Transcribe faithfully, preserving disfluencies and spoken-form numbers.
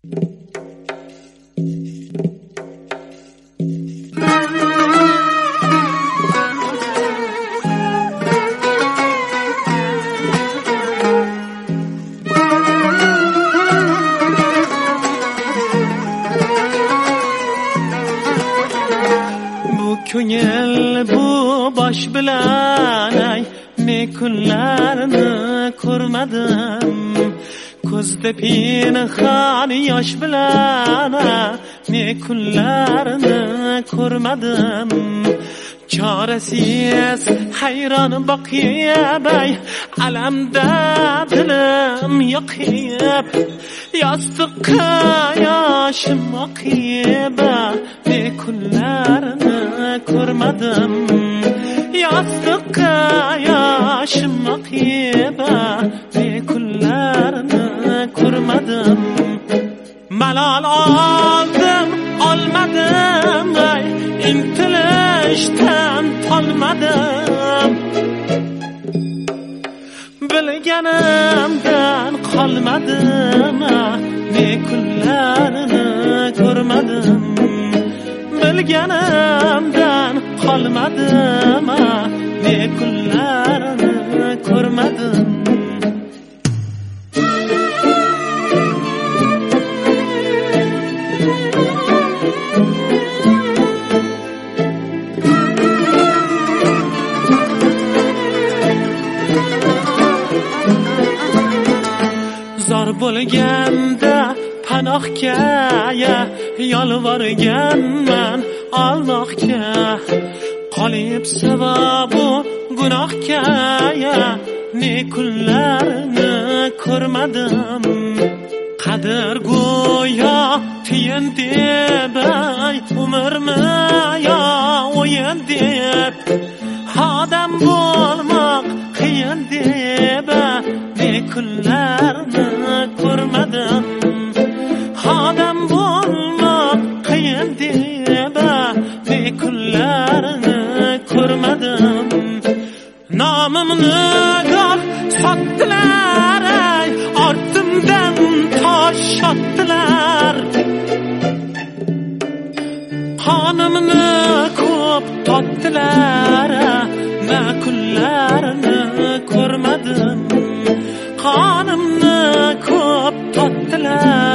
Ko'ngil bu bosh bilan ay ne kunlarni ko'rmadim, ko'zda pinhon yosh bilan ne kunlarni ko'rmadim. Chorasiz hayron boqib ay alamda dilim yoqib, yostiqqa yoshim oqib ne kunlarni ko'rmadim. Yostiqqa yoshim oqib ne kunlarni ko'rmadim. Malol oldim olmadim ay intilishdan tolmadim. Bilganimdan qolmadim ne kunlarni ko'rmadim. Bilganimdan qolmadim ne kunlarni ko'rmadim. Zor bo'lganda panohga yolvorganman olmoqqa, qolib savobu gunohga ne kunlarni ko'rmadim. Qadr go'yo tiyin deb umrmi yo o'yin deb, odam bo'lmoq qiyin deb ne kunlarni ko'rmadim. Odam bo'lmoq qiyin deb ne kunlarni ko'rmadim. Nomimni goh sotdilar ay ortimdan tosh otdilar. Qonimni ko'p totdilar na kunlarni ko'rmadim. Qonimni ko'p totdilar